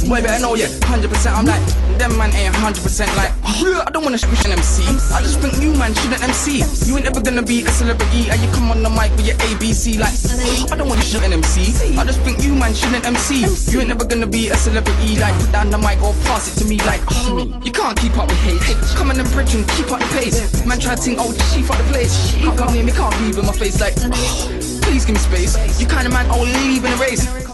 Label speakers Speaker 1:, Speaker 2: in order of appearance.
Speaker 1: Boy, better know, yeah, 100%. I'm like, them man ain't 100% like, I don't wanna squish an MC. I just think you man shouldn't MC. You ain't ever gonna be a celebrity. And you come on the mic with your ABC like, I don't wanna shoot an MC. I just think you man shouldn't MC. You ain't never gonna be a celebrity. Like, put down the mic or pass it to me like, you can't keep up with hate. Come on and bridge and keep up the pace. Man try to think, oh, she fuck the place. Can't come near me, can't breathe in my face like, please give me space. You kind of man, I'll leave in a race.